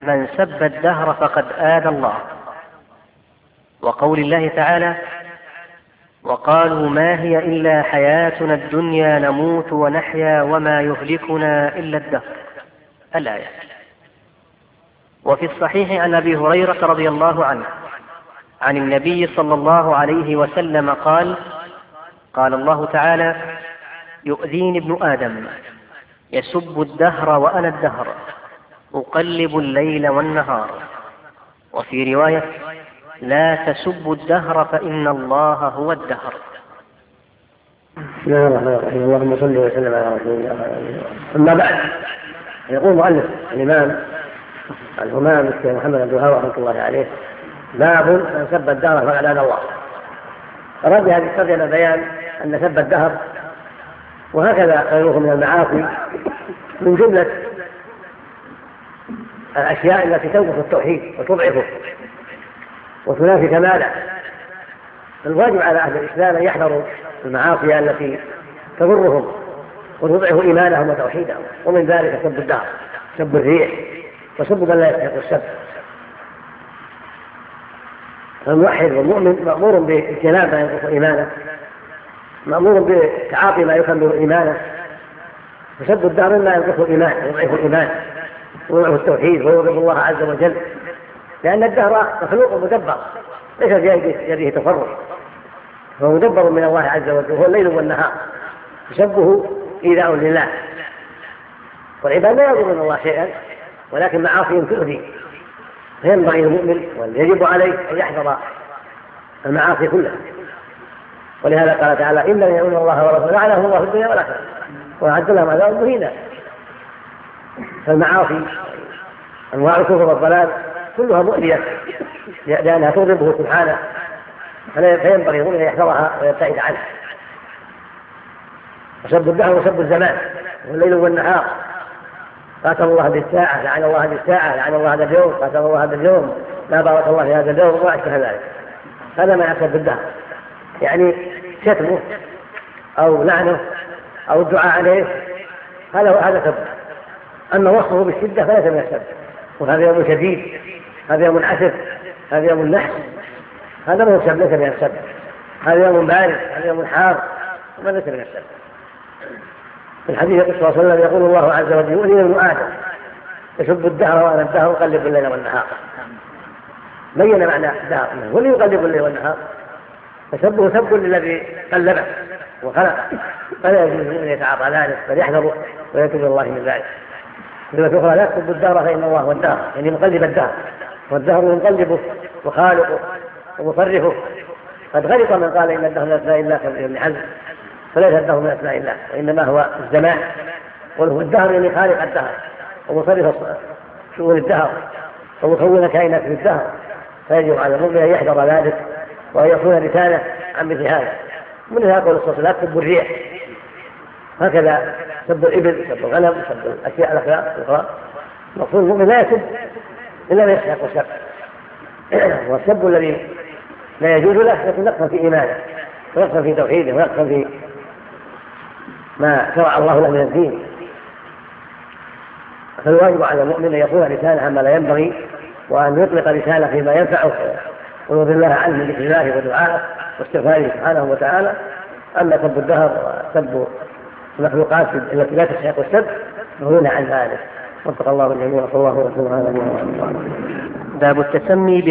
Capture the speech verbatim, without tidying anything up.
من سب الدهر فقد آذى الله، وقول الله تعالى: وقالوا ما هي إلا حياتنا الدنيا نموت ونحيا وما يهلكنا إلا الدهر، الآية. وفي الصحيح عن أبي هريرة رضي الله عنه عن النبي صلى الله عليه وسلم قال: قال الله تعالى: يؤذيني ابن آدم يسب الدهر وأنا الدهر أقلب الليل والنهار. وفي رواية: لا تسبوا الدهر فإن الله هو الدهر. بسم الله الرحمن الرحيم. اللهم صل وسلم على رسول الله. أما بعد، يقول مؤلف الإمام الهمام الشيخ محمد عبد الوهاب رحمه الله عليه: باب من سب الدهر فقد آذى الله. أراد هذه الترجمة بيان أن سب الدهر وهكذا غيره من المعاصي من جملة الأشياء التي تنقص التوحيد وتضعفه وتنافي كماله. الواجب على أهل الإسلام أن يحذروا المعاصي التي تضرهم وتضعف إيمانهم وتوحيدهم، ومن ذلك سب الدهر، سب الريح، وسب من لا يستحق السب. الموحد والمؤمن مأمور باجتناب ما ينقص إيمانه، مأمور بتعاطي ما يكمل إيمانه. فسب الدهر ما ينقص الإيمان ويضعف الإيمان ويضعف التوحيد ويغضب الله عز وجل، لأن الدهر مخلوق مدبر ليس بيده تصرف، هو مدبر من الله عز وجل، وهو الليل والنهار. سبه إيذاء لله، والعباد لا يضر من الله شيئا ولكن معاصيهم تؤذي، فينبغي المؤمن ويجب عليه أن يحذر المعاصي كلها. ولهذا قال تعالى: إن الذين يؤذون الله ورسوله لعنهم الله في الدنيا والآخرة وأعد لهم عذابا مهينا. فالمعاصي أنواع الكفر والضلال كلها مؤذية لأنها تغضبه سبحانه، فينبغي المؤمن أن يحذرها ويبتعد عنها. وسب الدهر وسب الزمان والليل والنهار، قاتل الله بالساعة، لعن الله بالساعة، لعن الله هذا اليوم، قاتل الله هذا اليوم، لا بارك الله في هذا اليوم، وأشبه ذلك. هذا ما يسب الدهر، يعني شتمه أو لعنه أو الدعاء عليه، هذا هذا سب. أما وصفه بالشدة فليس من السب، وهذا يوم شديد، هذا يوم عسف، هذا يوم نحس، هذا ما هو سب، ليس من السب. هذا يوم بارد، هذا يوم حار، وما ليس من السب. في الحديث صلى الله عليه وسلم يقول الله عز وجل: يؤذيني ابن آدم يسب الدهر وأنا الدهر أقلب الليل والنهار. بين معنى الدهر، هو اللي يقلب الليل والنهار، فسبه سب للذي قلبه وخلقه، فلا يجوز أن يتعاطى ذلك، بل يحذر ويتوب الله من ذلك. كلمة أخرى: لا تسب الدهر فإن الله هو الدهر، يعني مقلب الدهر، والدهر مقلبه وخالقه ومصرفه. قد غلط من قال إن الدهر من أسماء الله كابن حزم، فليس الدهر من أسماء الله، وإنما هو الزمان. وله الدهر يعني خالق الدهر ومصرف شؤون الدهر ومكون كائنات في الدهر، فيجب على المؤمن أن يحذر ذلك وأن يصون لسانه عن مثل هذا. من هذا قول الصلاة: لا تسبوا الريح. هكذا سب الإبل، سب الغنم، سب الأشياء الأخرى. المقصود المؤمن لا يسب إلا ما يستحق السب، والسب الذي لا يجوز له يكون نقصا في إيمانه ونقصا في توحيده ونقصا في ما شرع الله له من الدين. فالواجب على المؤمن أن يصون لسانه عما لا ينبغي، وأن يطلق لسانه فيما ينفعه ويرضي الله عنه من ذكر الله ودعائه واستغفاره سبحانه وتعالى. أما سب الدهر وسب المخلوقات التي لا تستحق السب فهنا عن ذلك. وفق الله الجميع، وصلى الله وسلم على نبينا محمد. باب التسمي